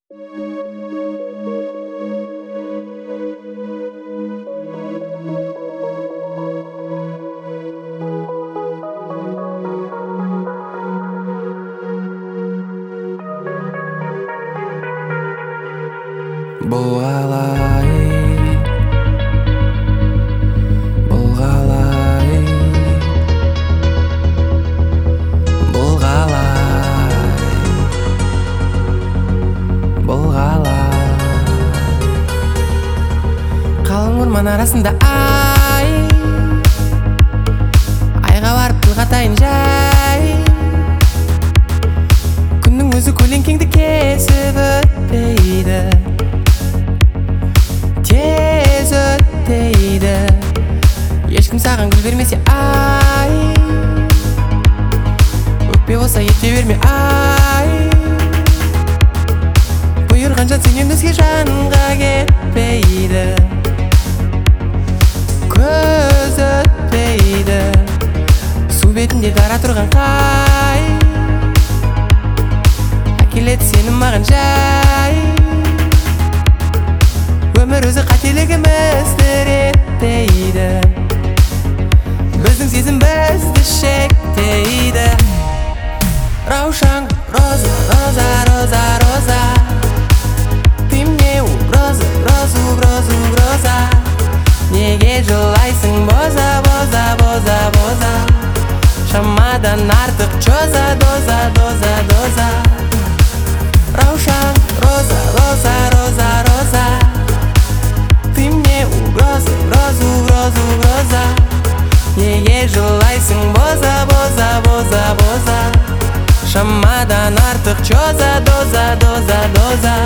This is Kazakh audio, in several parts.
Бұл қалай, бұл қалай, бұл қалай, бұл қалай. Қалың орман арасында айға барып тіл қатайын жай. Күннің өзі көлеңкеңді кесіп өтпейді, тез өтпейді. Ешкім саған гүл бермесе өкпе болса ете берме бұйырған жан сенен өзге жанға кетпейді, көз өтпейді. Су бетінде дара тұрған қай әкеледі сені маған жай. Өмір өзі қателігімізді реттейді, біздің сезім бізді шектейді. Раушан, роза, роза, роза, роза, ты мне угроза, угроза, угроза, угроза. Неге жылайсың боза, боза, боза, боза, шамадан артық чоза, доза, доза, доза. Раушан, роза, роза, роза, роза, ты мне угроза, угроза, угроза, угроза. Неге жылайсың боза, боза, боза, боза, шамадан артық чоза, доза, доза, доза.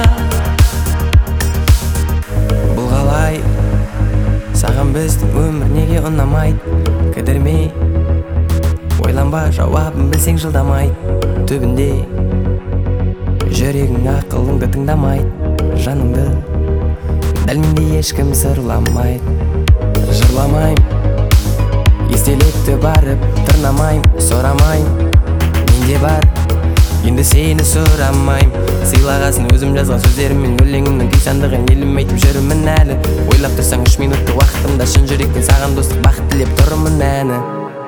Бұл қалай, саған біздің өмір неге ұнамайды? Кідірмей, ойланба, жауабын білсең жылдамайды. Түбінде жүрегің ақылыңды тыңдамайды, жаныңды дәл мендей ешкім сырламайды. Жырламайм, естелікті барып тырнамайм, сұрамайм, менде бар, енді сені сұрамайм. Сыйлағасын өзім жазған сөздеріммен өлеңімнің күйсандығын елім айтып жүрмін әлі. Ойлап тұрсаң 3 минуттық уақытымда шын жүректен саған достық бақыт тілеп тұрмын әні.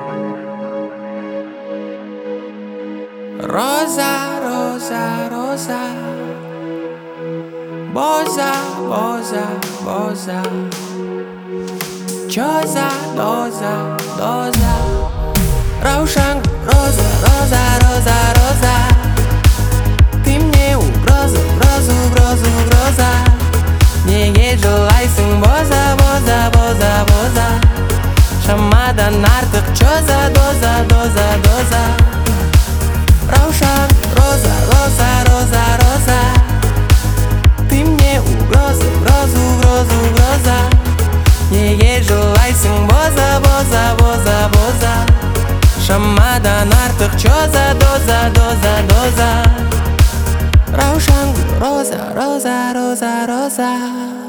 Роза, роза, роза, боза, боза, боза, чоза, доза, доза. Раушан, роза, роза, роза, роза, ты мне угроза, угроза, угроза, угроза. Неге жылайсың боза, боза, боза, боза, шамадан артық чоза, доза, доза, доза. Раушан, роза, роза, роза, роза, ты мне угроза, угроза, угроза, угроза. Неге жылайсың боза, боза, боза, боза, шамадан артық чоза, доза, доза, доза. Раушан, роза, роза, роза, роза.